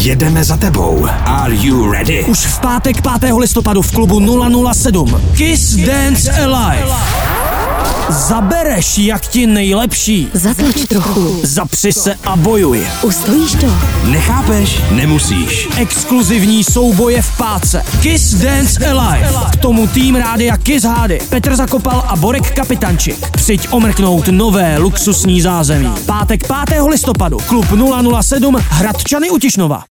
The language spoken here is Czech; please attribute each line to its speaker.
Speaker 1: Jedeme za tebou. Are you ready?
Speaker 2: Už v pátek 5. listopadu v klubu 007 Kiss Dance Alive. Zabereš, jak ti nejlepší.
Speaker 3: Zatlač trochu.
Speaker 2: Zapři se a bojuj.
Speaker 3: Ustojíš to?
Speaker 1: Nechápeš? Nemusíš.
Speaker 2: Exkluzivní souboje v páce. Kiss Dance Alive. K tomu tým rádia Kiss Hády. Petr Zakopal a Borek Kapitančik. Přijď omrknout nové luxusní zázemí. Pátek 5. listopadu. Klub 007 Hradčany u Tišnova.